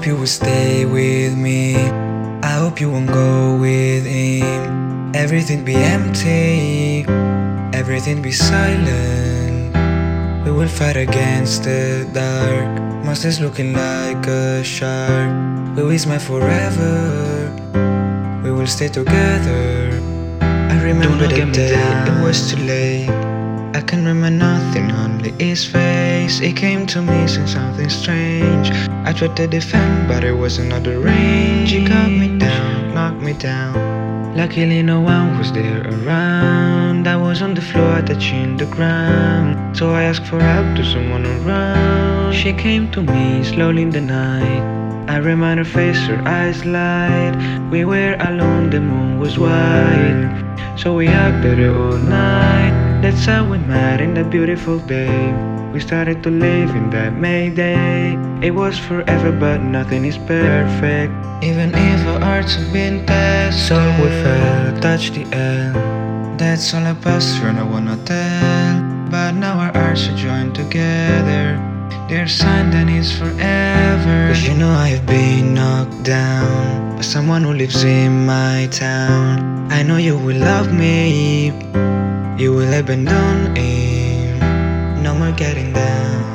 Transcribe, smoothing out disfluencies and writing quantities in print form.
hope you will stay with me. I hope you won't go with him. Everything be empty, everything be silent. We will fight against the dark. Monsters looking like a shark. We will smile forever. We will stay together. I remember the day it was too late. I can remember nothing, only his face. He came to me saying something strange. I tried to defend, but it was another range. He cut me down, knocked me down. Luckily no one was there around. I was on the floor touching the ground, so I asked for help to someone around. She came to me slowly in the night. I remember her face, her eyes light. We were alone, the moon was white, so we hugged her all night. That's how we met in that beautiful day. We started to live in that May day. It was forever, but nothing is perfect, even if our hearts have been tested. So we fell, touched the air. That's all I passed through, no one will tell. But now our hearts are joined together. There's sign that is forever. Cause you know I have been knocked down by someone who lives in my town. I know you will love me, you will abandon him. No more getting down.